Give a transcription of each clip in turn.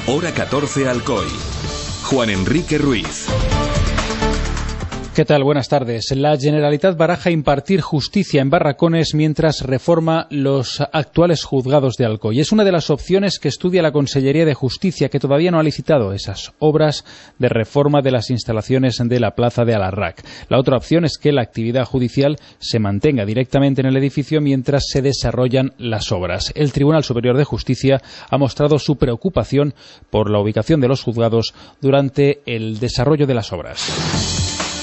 Hora 14 Alcoy. Juan Enrique Ruiz. ¿Qué tal? Buenas tardes. La Generalitat baraja impartir justicia en Barracones mientras reforma los actuales juzgados de Alcoy. Es una de las opciones que estudia la Consellería de Justicia, que todavía no ha licitado esas obras de reforma de las instalaciones de la plaza de Alarraq. La otra opción es que la actividad judicial se mantenga directamente en el edificio mientras se desarrollan las obras. El Tribunal Superior de Justicia ha mostrado su preocupación por la ubicación de los juzgados durante el desarrollo de las obras.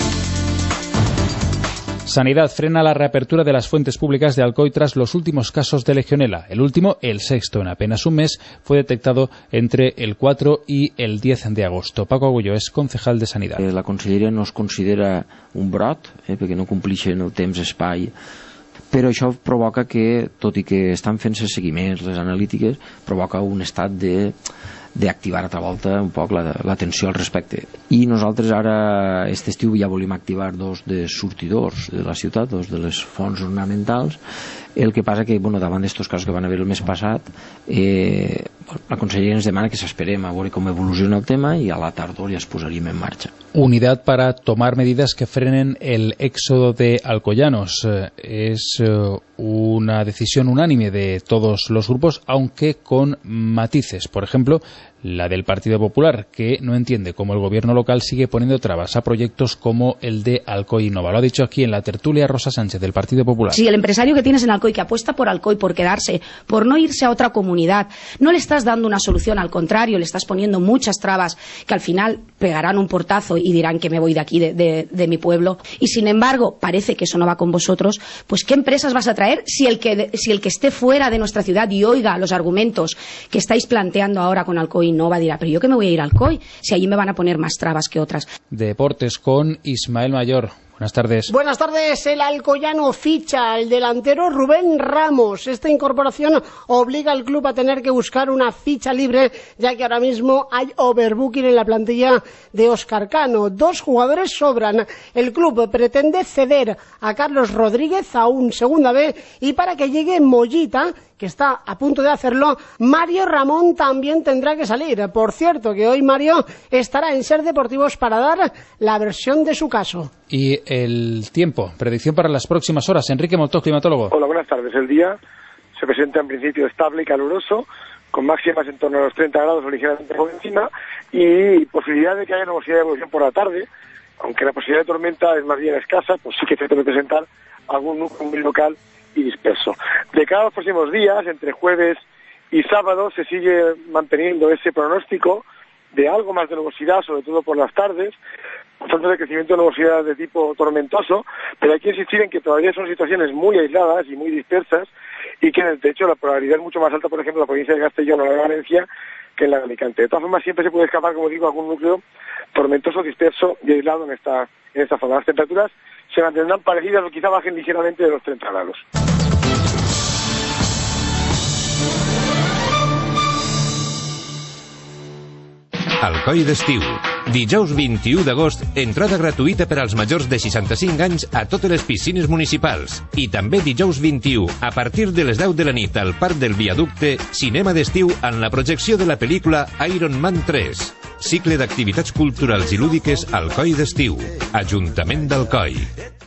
Sanidad frena la reapertura de las fuentes públicas de Alcoy tras los últimos casos de legionela. El último, el sexto en apenas un mes, fue detectado entre el 4 y el 10 de agosto. Paco Agullo és concejal de Sanidad. La Conselleria no es considera un brot, perquè no complixen el temps-espai, però això provoca que, tot i que estan fent-se seguiments, les analítiques, provoca un estat d'activar altra volta un poc l'atenció al respecte. I nosaltres ara, aquest estiu, ja volíem activar dos de sortidors de la ciutat, dos de les fonts ornamentals. El que passa que, davant d'estos casos que van haver el mes passat, la Conselleria ens demana que s'esperem a veure com evoluciona el tema i a la tardor ja es posaríem en marxa. Unidad para tomar medidas que frenen el éxodo de alcoyanos. Es una decisión unánime de todos los grupos, aunque con matices. Por ejemplo, la del Partido Popular, que no entiende cómo el gobierno local sigue poniendo trabas a proyectos como el de Alcoy Innova. Lo ha dicho aquí en la tertulia Rosa Sánchez, del Partido Popular. Si el empresario que tienes en Alcoy, que apuesta por Alcoy, por quedarse, por no irse a otra comunidad, no le estás dando una solución, al contrario, le estás poniendo muchas trabas que al final pegarán un portazo y dirán que me voy de aquí, de mi pueblo. Y sin embargo, parece que eso no va con vosotros. Pues ¿qué empresas vas a traer si el que esté fuera de nuestra ciudad y oiga los argumentos que estáis planteando ahora con Alcoy Innova dirá, pero yo que me voy a ir a Alcoy si allí me van a poner más trabas que otras? Deportes con Ismael Mayor. Buenas tardes. Buenas tardes. El alcoyano ficha al delantero Rubén Ramos. Esta incorporación obliga al club a tener que buscar una ficha libre, ya que ahora mismo hay overbooking en la plantilla de Óscar Cano. 2 jugadores sobran. El club pretende ceder a Carlos Rodríguez a un segunda B, y para que llegue Mollita, que está a punto de hacerlo, Mario Ramón también tendrá que salir. Por cierto, que hoy Mario estará en Ser Deportivos para dar la versión de su caso. Y el tiempo, predicción para las próximas horas. Enrique Moltó, climatólogo. Hola, buenas tardes. El día se presenta en principio estable y caluroso, con máximas en torno a los 30 grados o ligeramente por encima, y posibilidad de que haya nubosidad de evolución por la tarde, aunque la posibilidad de tormenta es más bien escasa, pues sí que se puede presentar algún núcleo muy local y disperso. De cara a los próximos días, entre jueves y sábado, se sigue manteniendo ese pronóstico de algo más de nubosidad, sobre todo por las tardes, tanto de crecimiento de nubosidad de tipo tormentoso, pero hay que insistir en que todavía son situaciones muy aisladas y muy dispersas, y que de hecho la probabilidad es mucho más alta, por ejemplo, en la provincia de Castellón o la de Valencia, que en la de Alicante. De todas formas, siempre se puede escapar, como digo, algún núcleo tormentoso, disperso y aislado en esta zona. Las temperaturas se mantendrán parecidas o quizá bajen ligeramente de los 30 grados. Alcoy d'estiu. Dijous 21 d'agost, entrada gratuïta per als majors de 65 anys a totes les piscines municipals. I també dijous 21, a partir de les 10 de la nit al Parc del Viaducte, cinema d'estiu en la projecció de la pel·lícula Iron Man 3. Cicle d'activitats culturals i lúdiques Alcoy d'estiu. Ajuntament d'Alcoy.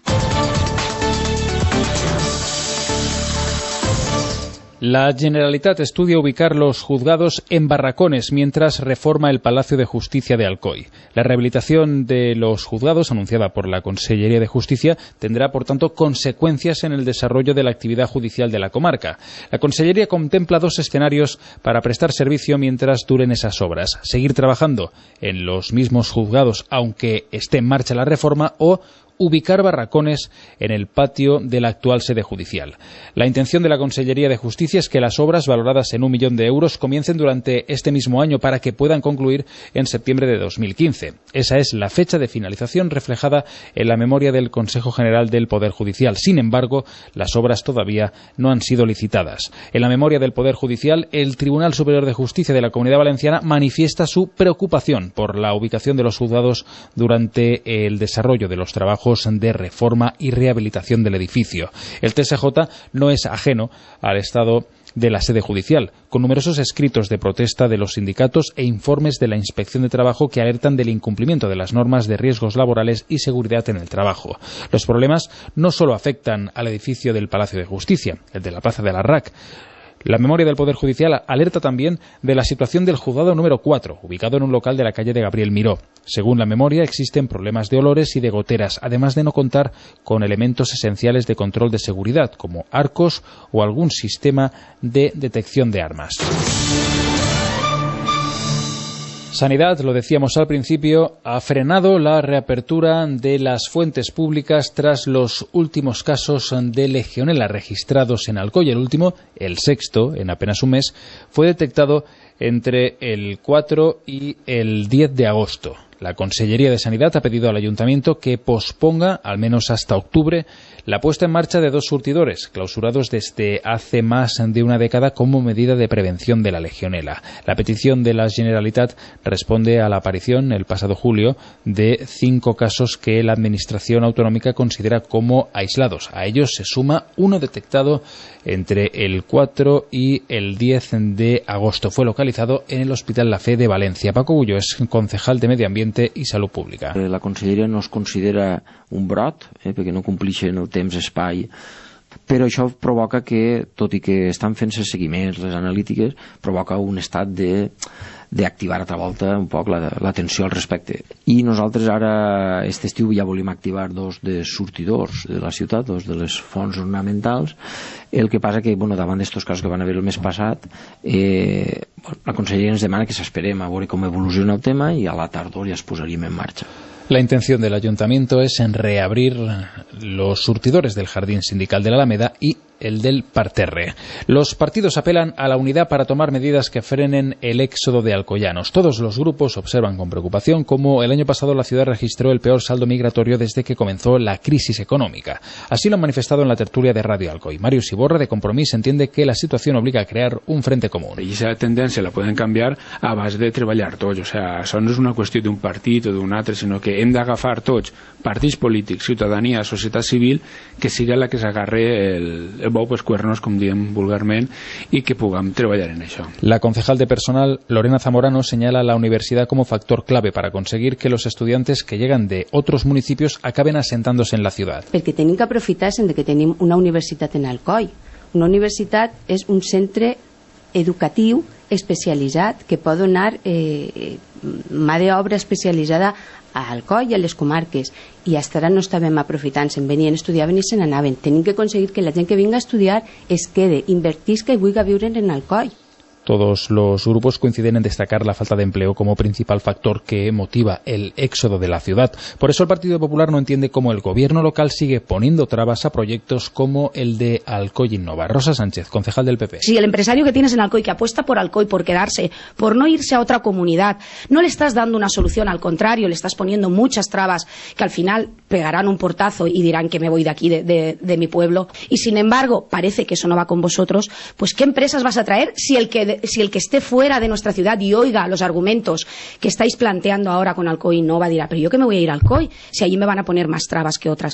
La Generalitat estudia ubicar los juzgados en Barracones mientras reforma el Palacio de Justicia de Alcoy. La rehabilitación de los juzgados, anunciada por la Consellería de Justicia, tendrá, por tanto, consecuencias en el desarrollo de la actividad judicial de la comarca. La Consellería contempla 2 escenarios para prestar servicio mientras duren esas obras: seguir trabajando en los mismos juzgados aunque esté en marcha la reforma, o ubicar Barracones en el patio de la actual sede judicial. La intención de la Consellería de Justicia es que las obras, valoradas en 1 millón de euros, comiencen durante este mismo año para que puedan concluir en septiembre de 2015. Esa es la fecha de finalización reflejada en la memoria del Consejo General del Poder Judicial. Sin embargo, las obras todavía no han sido licitadas. En la memoria del Poder Judicial, el Tribunal Superior de Justicia de la Comunidad Valenciana manifiesta su preocupación por la ubicación de los juzgados durante el desarrollo de los trabajos de reforma y rehabilitación del edificio. El TSJ no es ajeno al estado de la sede judicial, con numerosos escritos de protesta de los sindicatos e informes de la Inspección de Trabajo que alertan del incumplimiento de las normas de riesgos laborales y seguridad en el trabajo. Los problemas no solo afectan al edificio del Palacio de Justicia, el de la Plaza de la RAC. La memoria del Poder Judicial alerta también de la situación del juzgado número 4, ubicado en un local de la calle de Gabriel Miró. Según la memoria, existen problemas de olores y de goteras, además de no contar con elementos esenciales de control de seguridad, como arcos o algún sistema de detección de armas. Sanidad, lo decíamos al principio, ha frenado la reapertura de las fuentes públicas tras los últimos casos de legionela registrados en Alcoy. El último, el sexto, en apenas un mes, fue detectado entre el 4 y el 10 de agosto. La Consellería de Sanidad ha pedido al Ayuntamiento que posponga, al menos hasta octubre, la puesta en marcha de 2 surtidores, clausurados desde hace más de una década como medida de prevención de la legionela. La petición de la Generalitat responde a la aparición, el pasado julio, de 5 casos que la Administración autonómica considera como aislados. A ellos se suma uno detectado entre el 4 y el 10 de agosto. Fue localizado en el Hospital La Fe de Valencia. Paco Gullo es concejal de Medio Ambiente i Salut Pública. La Conselleria no es considera un brot, perquè no complixen el temps-espai, però això provoca que, tot i que estan fent-se seguiments, les analítiques, provoca un estat d'activar altra volta un poc l'atenció al respecte. I nosaltres ara, aquest estiu, ja volíem activar 2 de sortidors de la ciutat, 2 de les fonts ornamentals. El que passa que, davant d'estos casos que van haver el mes passat, la Conselleria ens demana que s'esperem a veure com evoluciona el tema i a la tardor ja es posaríem en marxa. La intención del Ayuntamiento es en reabrir los surtidores del Jardín Sindical de la Alameda y el del Parterre. Los partidos apelan a la unidad para tomar medidas que frenen el éxodo de alcoyanos. Todos los grupos observan con preocupación cómo el año pasado la ciudad registró el peor saldo migratorio desde que comenzó la crisis económica. Así lo han manifestado en la tertulia de Radio Alcoy. Mario Siborra, de Compromís, entiende que la situación obliga a crear un frente común. I aquesta tendència la poden canviar a base de treballar tots. O sea, això no és una qüestió d'un partit o d'un altre, sinó que hem d'agafar tots, partits polítics, ciutadania, societat civil, que siga la que s'agarre el bou pels cuernos, com diem vulgarment, i que puguem treballar en això. La concejal de personal, Lorena Zamorano, señala a la universidad como factor clave para conseguir que los estudiantes que llegan de otros municipios acaben asentándose en la ciudad. Perquè tenim que aprofitar-se'n de que tenim una universitat en Alcoi. Una universitat és un centre educatiu especialitzat que pot donar mà d'obra especialitzada a Alcoi i a les comarques, i hasta ara no estàvem aprofitant-se'n, venien, estudiaven i se n'anaven. Tenim que aconseguir que la gent que vinga a estudiar es quede, invertisca i vulgui viure en Alcoi. Todos los grupos coinciden en destacar la falta de empleo como principal factor que motiva el éxodo de la ciudad. Por eso el Partido Popular no entiende cómo el gobierno local sigue poniendo trabas a proyectos como el de Alcoy Innova. Rosa Sánchez, concejal del PP. Si el empresario que tienes en Alcoy, que apuesta por Alcoy, por quedarse, por no irse a otra comunidad, no le estás dando una solución, al contrario, le estás poniendo muchas trabas que al final pegarán un portazo y dirán que me voy de aquí, de mi pueblo. Y sin embargo, parece que eso no va con vosotros, pues ¿qué empresas vas a traer si el que esté fuera de nuestra ciudad y oiga los argumentos que estáis planteando ahora con Alcoy Innova dirá, pero yo que me voy a ir a Alcoy si allí me van a poner más trabas que otras?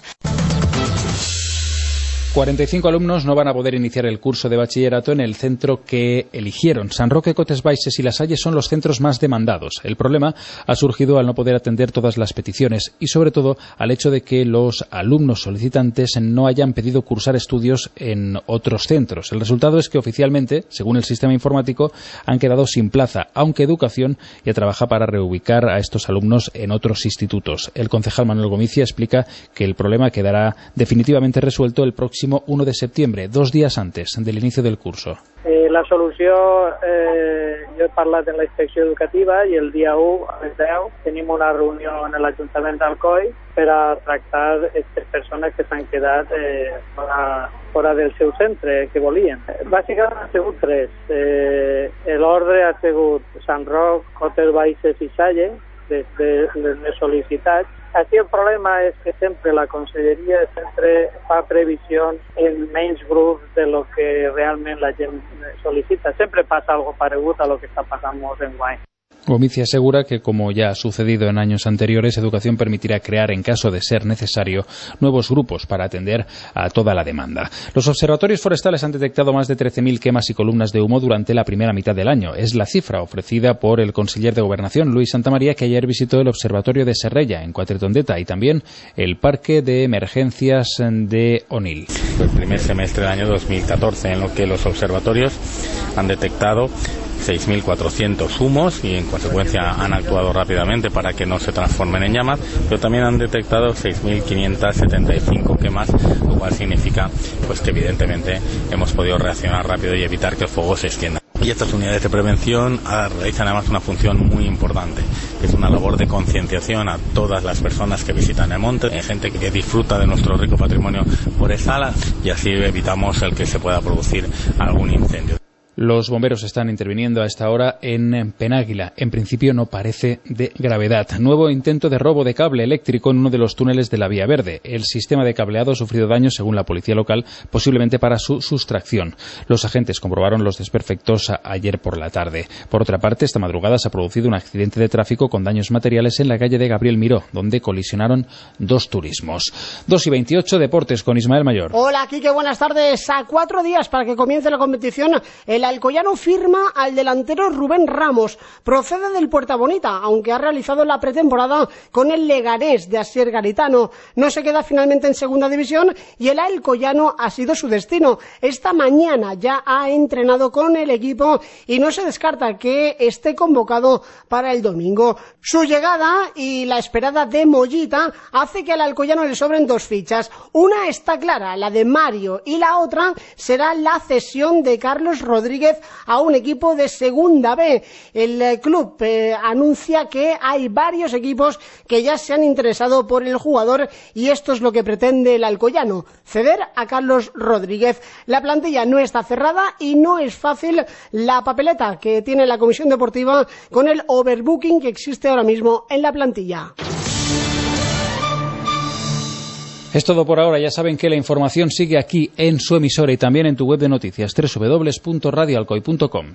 45 alumnos no van a poder iniciar el curso de bachillerato en el centro que eligieron. San Roque, Cotes Baixes y La Salle son los centros más demandados. El problema ha surgido al no poder atender todas las peticiones y sobre todo al hecho de que los alumnos solicitantes no hayan pedido cursar estudios en otros centros. El resultado es que oficialmente, según el sistema informático, han quedado sin plaza, aunque Educación ya trabaja para reubicar a estos alumnos en otros institutos. El concejal Manuel Gomicia explica que el problema quedará definitivamente resuelto el próximo 1 de septiembre, 2 días antes del inicio del curso. La solució, jo he parlat en la inspecció educativa i el dia 1 a les 10 tenim una reunió en l'Ajuntament d'Alcoi per a tractar aquestes persones que s'han quedat fora del seu centre que volien. Bàsicament ha sigut 3. L'ordre ha sigut Sant Roc, Cotes Baixes i Salle, des de les sol·licitats. Aquí el problema és que sempre la Conselleria sempre fa previsions en menys grups de lo que realment la gent sol·licita. Sempre passa algo paregut a lo que està passant molt enguany. Gomici asegura que, como ya ha sucedido en años anteriores, Educación permitirá crear, en caso de ser necesario, nuevos grupos para atender a toda la demanda. Los observatorios forestales han detectado más de 13.000 quemas y columnas de humo durante la primera mitad del año. Es la cifra ofrecida por el conseller de Gobernación, Luis Santamaría, que ayer visitó el observatorio de Serrella, en Quatretondeta, y también el parque de emergencias de Onil. El primer semestre del año 2014, en lo que los observatorios han detectado 6.400 humos y en consecuencia han actuado rápidamente para que no se transformen en llamas, pero también han detectado 6.575 quemas, lo cual significa pues que evidentemente hemos podido reaccionar rápido y evitar que el fuego se extienda. Y estas unidades de prevención realizan además una función muy importante, que es una labor de concienciación a todas las personas que visitan el monte, gente que disfruta de nuestro rico patrimonio forestal, y así evitamos el que se pueda producir algún incendio. Los bomberos están interviniendo a esta hora en Penáguila. En principio no parece de gravedad. Nuevo intento de robo de cable eléctrico en uno de los túneles de la Vía Verde. El sistema de cableado ha sufrido daños, según la policía local, posiblemente para su sustracción. Los agentes comprobaron los desperfectos ayer por la tarde. Por otra parte, esta madrugada se ha producido un accidente de tráfico con daños materiales en la calle de Gabriel Miró, donde colisionaron dos turismos. 2:28, deportes con Ismael Mayor. Hola, Quique, buenas tardes. A 4 días para que comience la competición, el Alcoyano firma al delantero Rubén Ramos. Procede del Puerta Bonita, aunque ha realizado la pretemporada con el Leganés de Asier Garitano. No se queda finalmente en segunda división y el Alcoyano ha sido su destino. Esta mañana ya ha entrenado con el equipo y no se descarta que esté convocado para el domingo. Su llegada y la esperada de Mollita hace que al Alcoyano le sobren dos fichas. Una está clara, la de Mario, y la otra será la cesión de Carlos Rodríguez a un equipo de segunda B. El club anuncia que hay varios equipos que ya se han interesado por el jugador y esto es lo que pretende el Alcoyano, ceder a Carlos Rodríguez. La plantilla no está cerrada y no es fácil la papeleta que tiene la Comisión Deportiva con el overbooking que existe ahora mismo en la plantilla. Es todo por ahora. Ya saben que la información sigue aquí en su emisora y también en tu web de noticias www.radioalcoy.com.